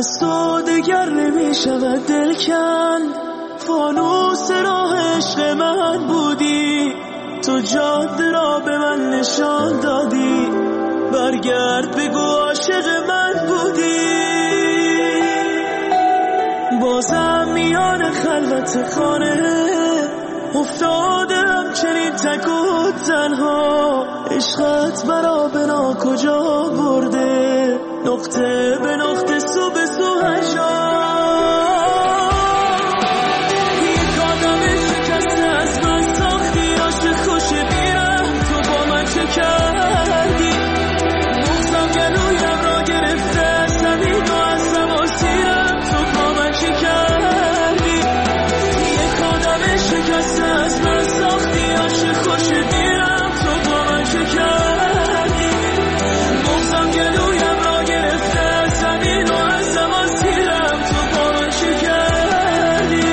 از تو دگر نمیشود دل کند، فانوس راه عشق من بودی، تو جاده را به من نشان دادی، برگرد بگو عاشق من بودی. بازم میان خلوت خانه افتادم چنین تک و تنها، عشقت مرا به ناکجا برده، نقطه به نقطه سو به سو هجا. یک آدم شکسته از من ساختی، عاشق خوش بیرم تو با من چه کردی، مغزم گلویم را گرفته زمین و از زمان سیرم تو با من چه کردی. یک آدم شکسته از من ساختی، عاشق خوش بیرم تو با من چه کردی، مغزم گلویم را گرفته زمین و از زمان سیرم تو با من چه کردی.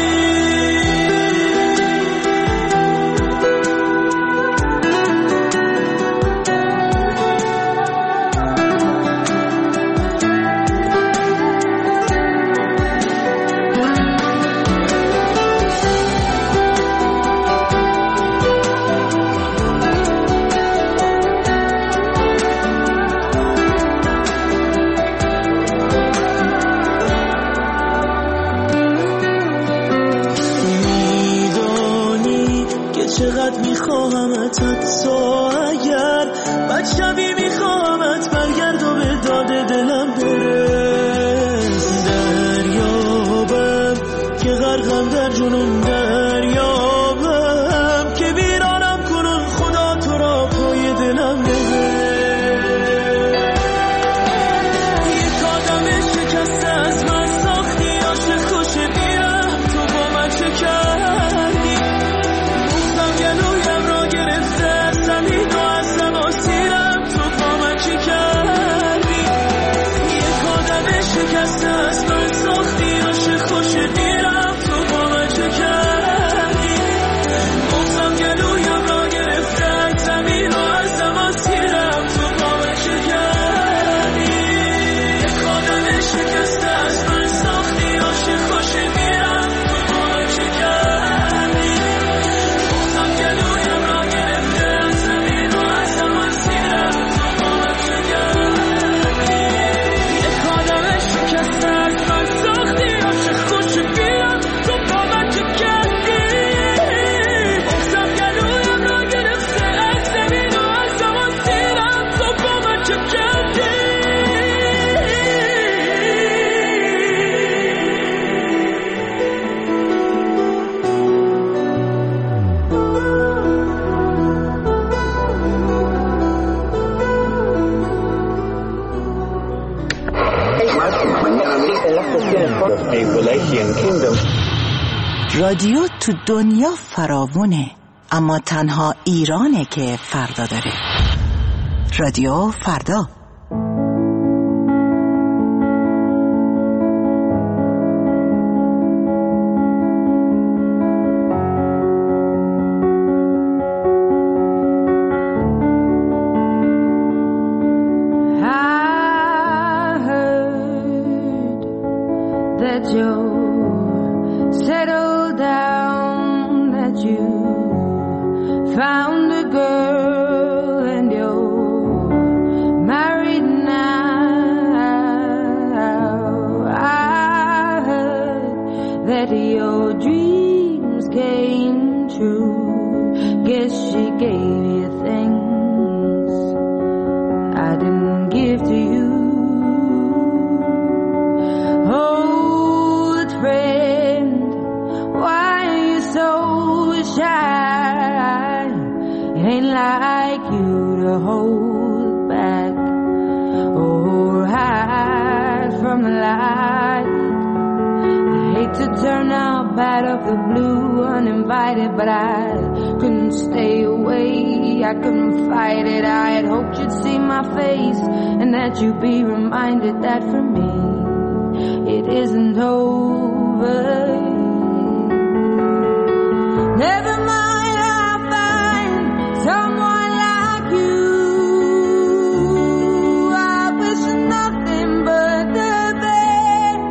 چقدر میخواهمت حتی اگر بچمی میخواهمت برگرد و به داد دلم برس. دریابم که غرقم در جنون، دریابم که ویرانم کنون، خدا تو را پای دلم نبر. یک آدم شکسته از من ساختی، عاشق خوش بیرم تو با من چه کردی، گلویم را گرفته زمین و از زمان سیرم تو با من چی کردی. یک آدم شکسته از من ساختی، عاشق خوش دیرم تو با من چه کردی، مغزم گلویم را گرفته زمین و از زمان سیرم تو با من چه کردی. یک آدم شکسته از من ساختی، عاشق خوش دیرم تو با من چه کردی، گلویم را گرفته زمین و از زمان سیرم تو با من چه کردی. یک آدم شکسته از من ساختی، عاشق خوش بیرم تو با من چه کردی، مغزم گلویم را گرفته از زمین و از زمان سیرم تو با من چه کردی. رادیو تو دنیا فراوونه، اما تنها ایرانه که فردا داره. رادیو فردا. You'd be reminded that for me it isn't over. Never mind, I'll find someone like you. I wish nothing but the best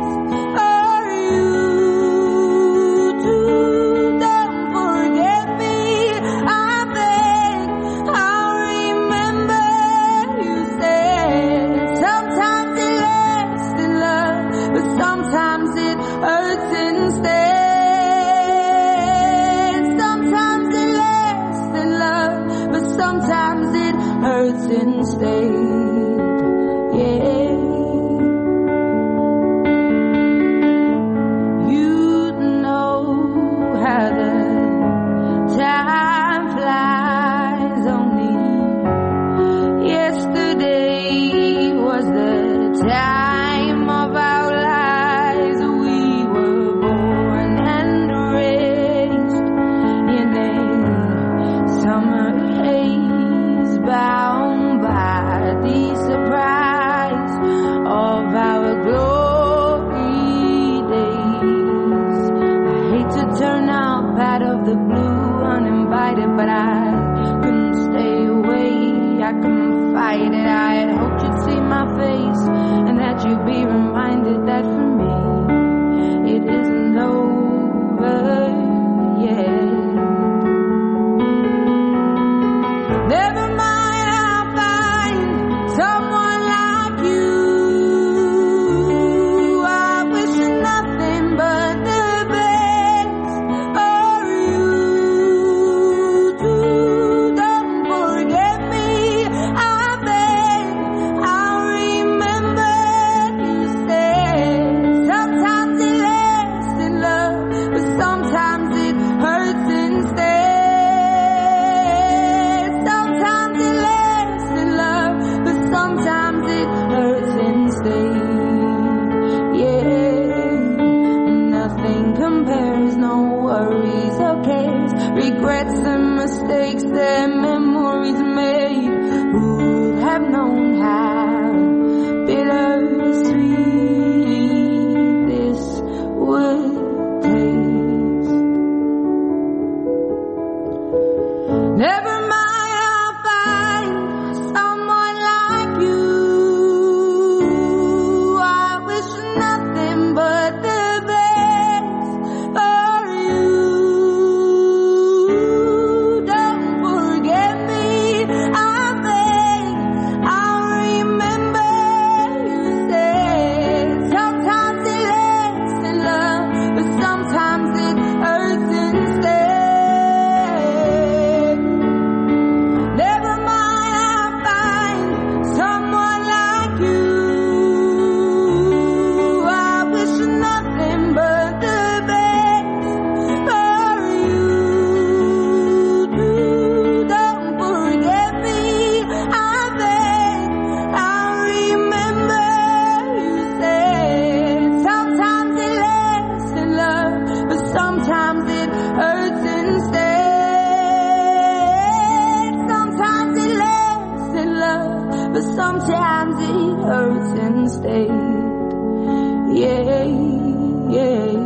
sometimes it hurts instead. Yeah, yeah.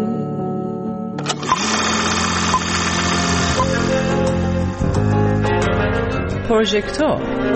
پروژکتور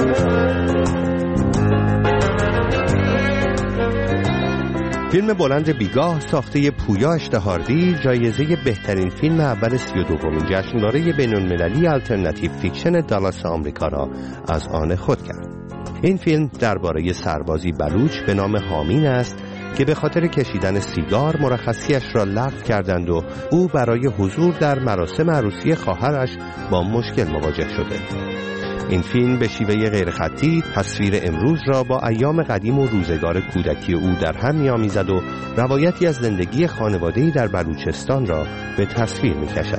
فیلم بلند بیگاه ساخته پویا اشتهاردی جایزه بهترین فیلم اول 32مین جشنواره بین‌المللی آلترناتیو فیکشن دالاس آمریکا را از آن خود کرد. این فیلم درباره سربازی بلوچ به نام حامین است که به خاطر کشیدن سیگار مرخصیش را لغو کردند و او برای حضور در مراسم عروسی خواهرش با مشکل مواجه شده. این فیلم به شیوه غیرخطی تصویر امروز را با ایام قدیم و روزگار کودکی او در هم می‌آمیزد و روایتی از زندگی خانواده‌ای در بلوچستان را به تصویر می‌کشد.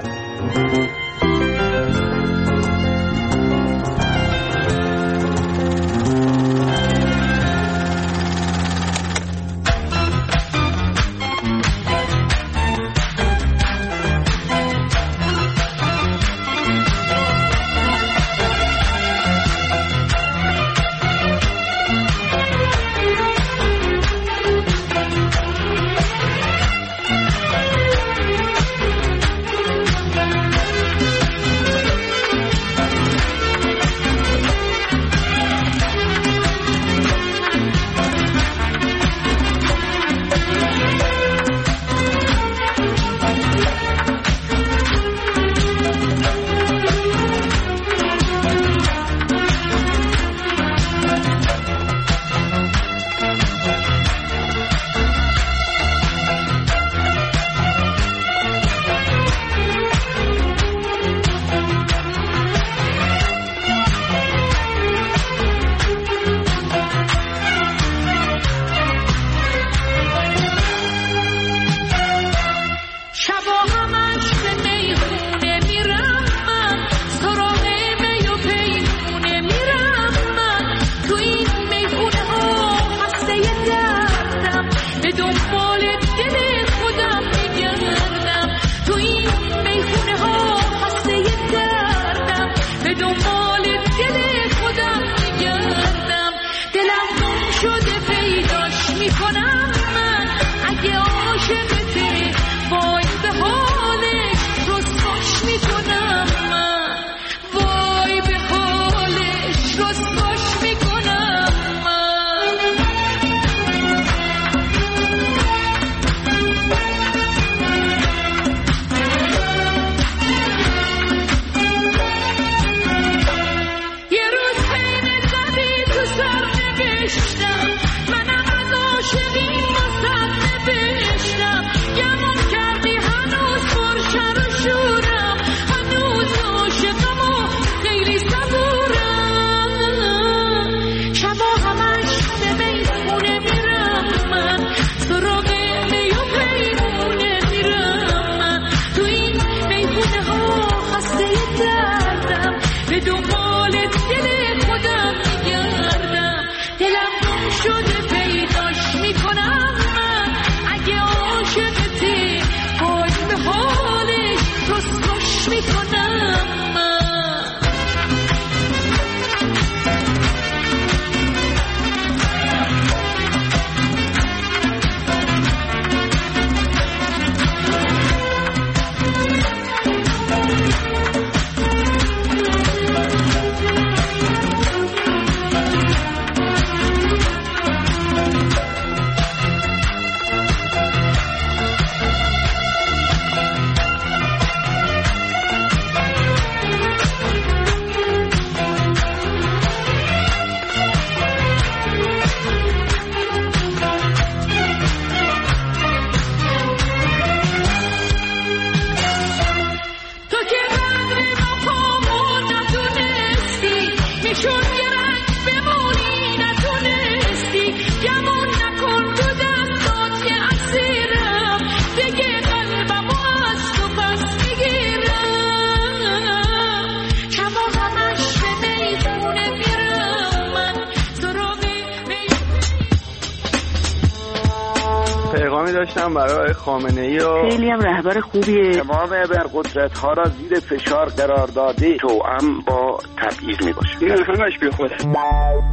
داشتم برای خامنه‌ای و خیلی هم رهبر خوبیه. تمام ابرقدرت‌ها را زیر فشار قرار داده توأم با تبعیض می‌باشه. این همش بی خوده.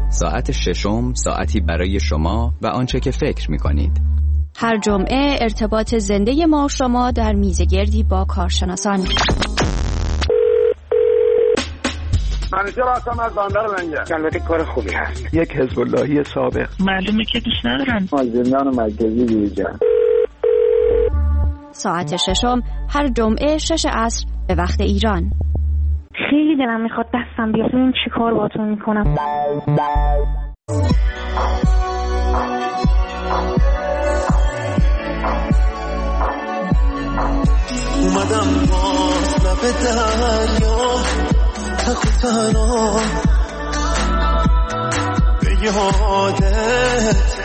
ساعت ششم ساعتی برای شما و آنچه که فکر می‌کنید. هر جمعه ارتباط زنده ما و شما در میزگردی با کارشناسان. منیجر هستم از بندر لنگر. البته کار خوبی هست. یک حزب اللهی سابق. معلومه که دوست ندارن. از زندان مرکزی بیرون. ساعت ششم هر جمعه 6 عصر به وقت ایران. خیلی دلم میخواد دستم بیاد ببینم چی کار باهاتون میکنم. اومدم باز لب دریا تک و تنها به یادت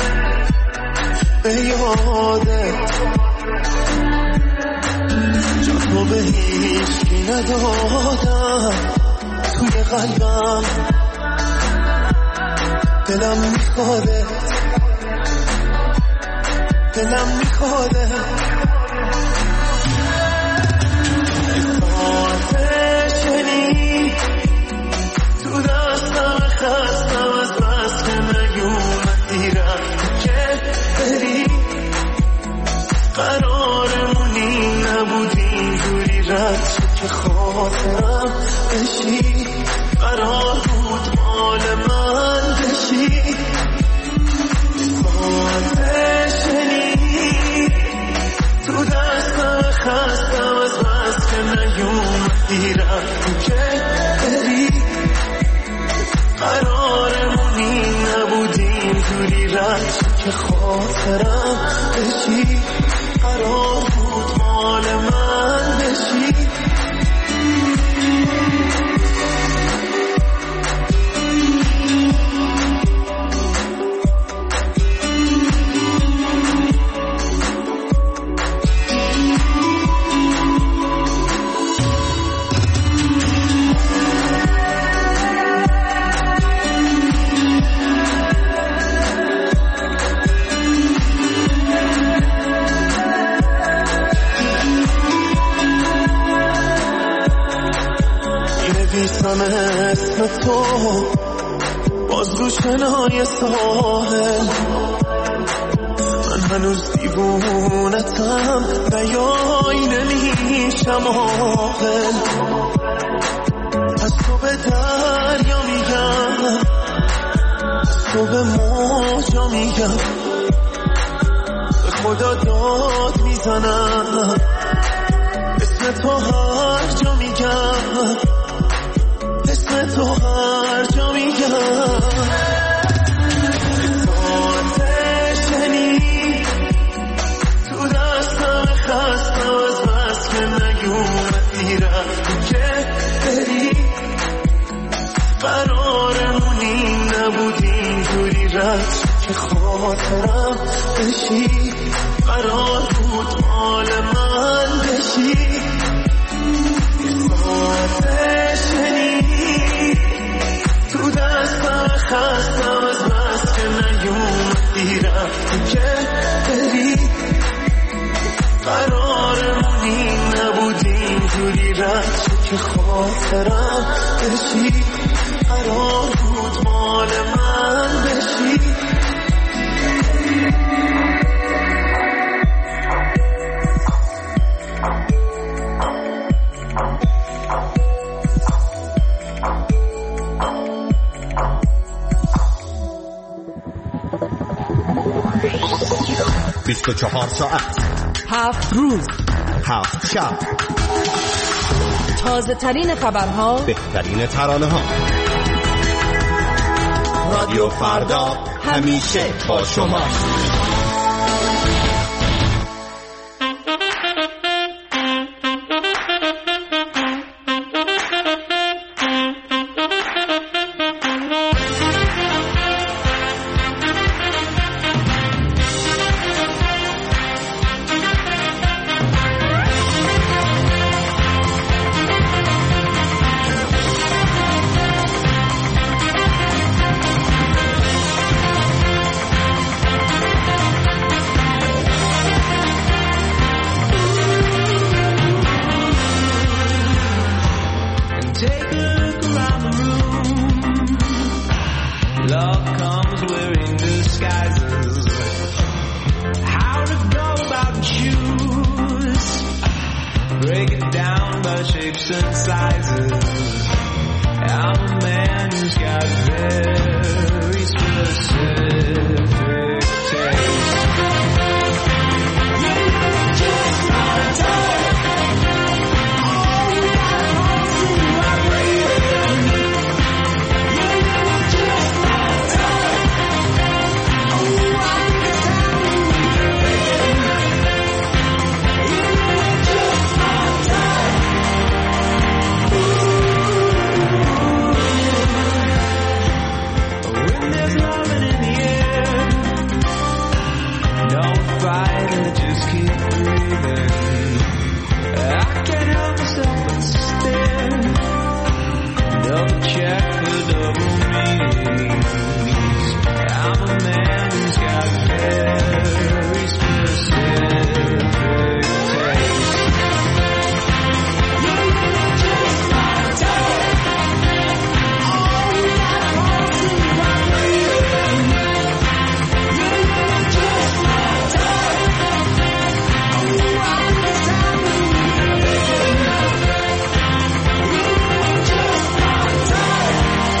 جا به هیچکی ندادم توی قلبم دلم میخواده آتشنی تو دستم خستم از بس که نیومدی رفت که بری قرارمونی نبود اینجوری رد شد که خاطرم بشی قرار بود مال من بشی آتشنی تو دستم خستم از بس که نیومدی رفت که بری قرارمونی نبود اینجوری رد شد که خاطرم بشی قرار بود مال من بشی اسم تو باز رو شنای ساحل من هنوز دیوونتم نیای نمیشم عاقل از تو به دریا میگم از تو به موجا میگم به خدا داد میزنم اسم تو هر جا میگم اسم تو هر جا میگم آتشنی تو دستم خستم از بس که نیومدی رفت که بری قرارمونی نبود اینجوری رد شد که خاطرم بشی قرار بود مال من بشی آتشنی تو دستم خستم از بس که نیومدی رفتی که بری قرارمونی نبود اینجوری رد شد که خاطرم بشی قرار بود مال من بشی 24 ساعت 7 روز 7 شب تازه ترین خبرها، بهترین ترانه ها. رادیو فردا همیشه با شما. moms wearing disguises. How to go about shoes, break it down by shapes and sizes. I'm a man who's got very specific taste. Just my type. Oh, you got a pulse and you are breathing. Just my type. Oh, I can sound just my type. When there's loving in the air, don't fight it, just keep breathing. I can't help myself but stare, double check the double meanings. I'm a man who's got very specific taste. You're just my type. Oh, you got a pulse and you are breathing. You're just my type. Oh, I can sound when you're thinking. You're just my type.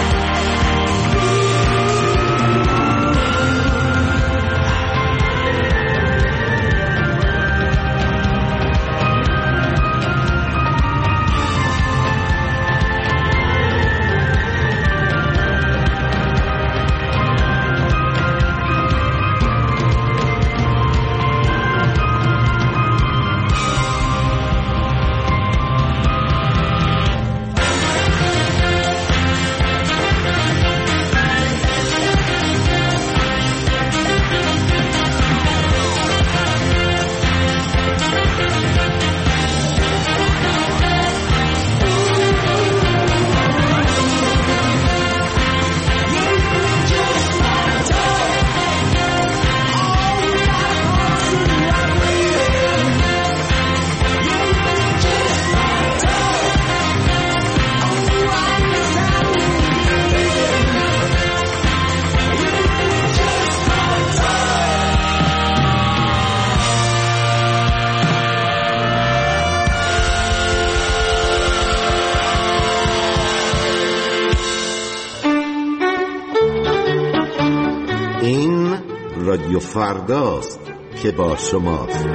این رادیو فرداست که با شماست.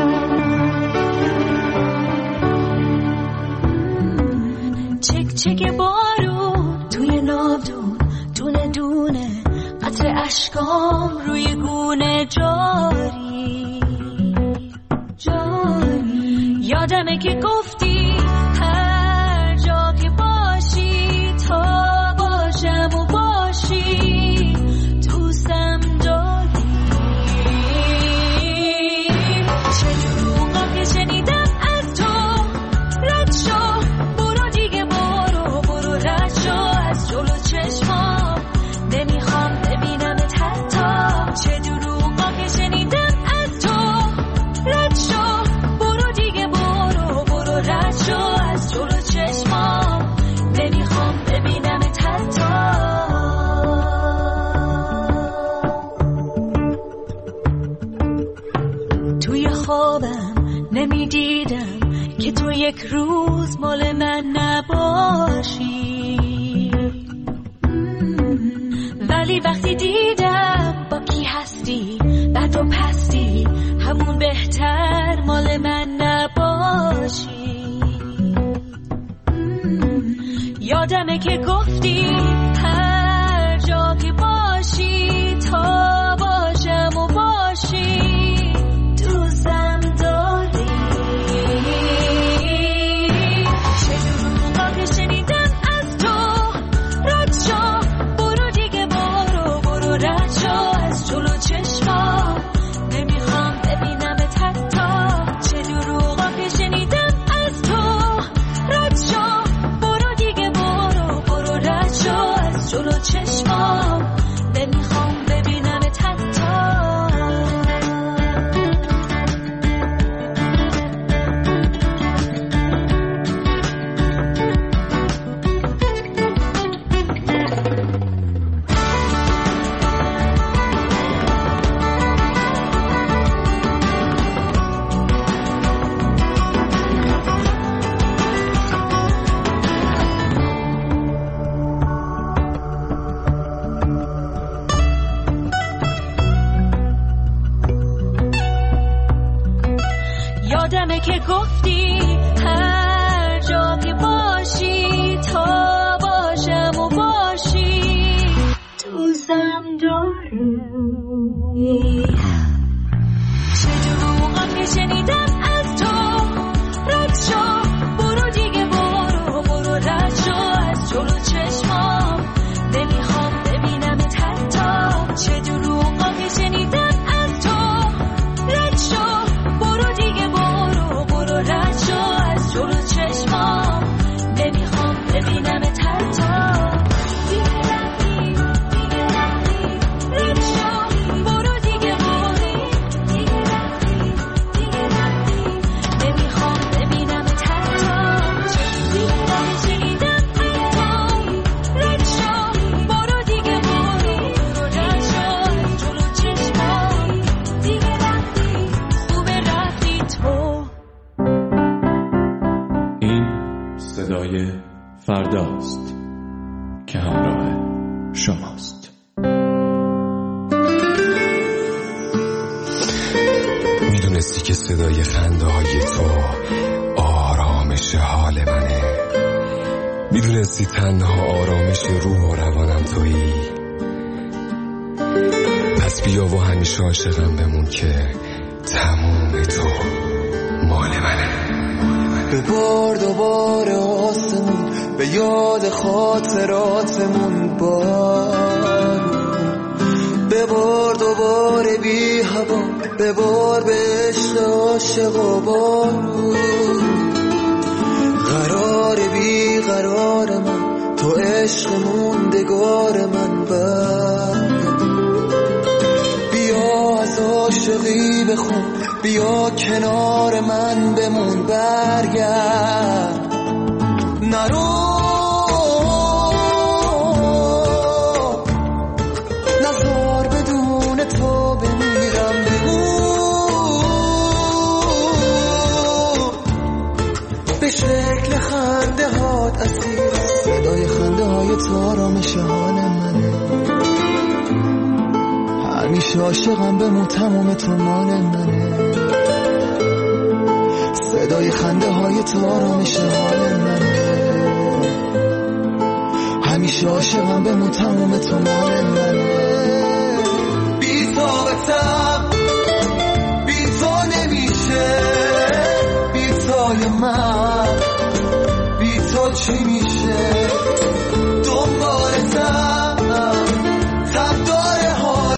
چک چک بارون توی ناودون، دونه دونه قطر اشکام روی گونه جاری جاری. یادمه که گفتی هر جا که باشی تا باشم و باشی دوستم داری. چه دروغا که شنیدم از تو، رد شو برو دیگه، برو برو رد شو از جلو چشمام، نمیخوام ببینمت حتی. چه دروغا که شنیدم از تو، رد شو برو دیگه، برو برو رد شو از جلو چشمام، نمیخوام ببینمت حتی. توی خوابم نمیدیدم که تو یک روز مال من نباشی، ولی وقتی دیدم با کی هستی، بد و پستی، همون بهتر مال من نباشی. یادمه که گفتی هر جا که باشی تا باشم و باشی دوستم داری. چه دروغا که شنیدم از تو، رد شو برو دیگه، برو برو رد شو از جلو چشمام، نمیخوام ببینمت حتی. چه دروغا که شنیدم از تو، رد شو برو دیگه، برو برو رد شو از جلو چشمام، نمیخوام ببینمت حتی. همه که گفتی هر جا که باشی تا باشم و باشی دوستم داری چه دروغم که شنیدم از تو رد شو برو دیگه برو رد شو از جلو چشمام نمیخوام ببینمت حتی چه دروغم که شنیدم از تو رد شو برو دیگه برو رد شو از جلو چشمام نمیخوام ببینمت حتی صدای فرداست که همراه شماست. میدونستی که صدای خنده های تو آرامش حال منه؟ میدونستی تنها آرامش روح و روانم تویی؟ پس بیا و همیشه عاشقم بمون که تموم تو مال منه. ببار دوباره آسمون به یاد خاطراتمون بارون ببار دوباره بی هوا ببار به عشق عاشق و بارون قرار بی قرار من تو عشق موندگار من بیا از عاشقی بخون بیا کنار من بمون برگرد نرو نزار بدون تو بمیرم بمون به شکل خنده هات اسیر صدای خنده های تو آرامش حال منه همیشه عاشقم بمون تمام تو مال منه صدای خنده های تو آرامش حال منه همیشه عاشقم بمون تمام تو مال منه